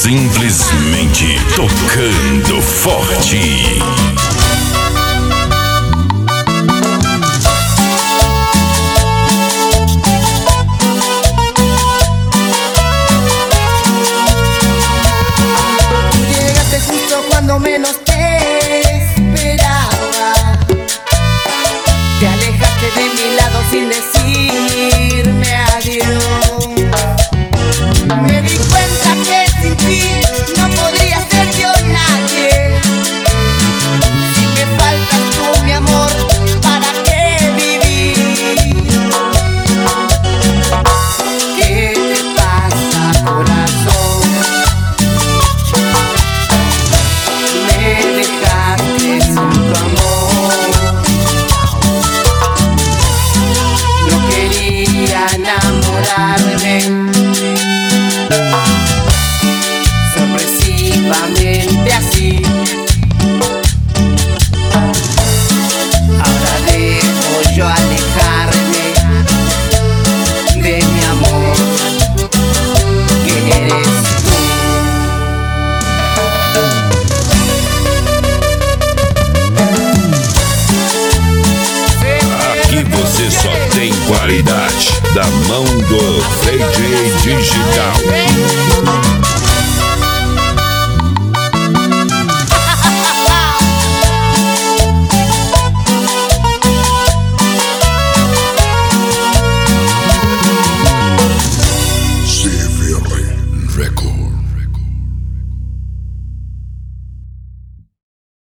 Simplesmente tocando forte. Llegaste justo cuando menos te esperaba. Te alejaste de mi lado sin decirme adiós. Me di cuenta que sin ti no podría ser yo nadie. Si me faltas tú, mi amor, ¿para qué vivir? ¿Qué te pasa, corazón? Me dejaste sin tu amor. No quería enamorarme sorpresivamente así. Ahora debo yo alejarme de mi amor, que eres tú. Aqui você só tem qualidade da mão do DJ Digital.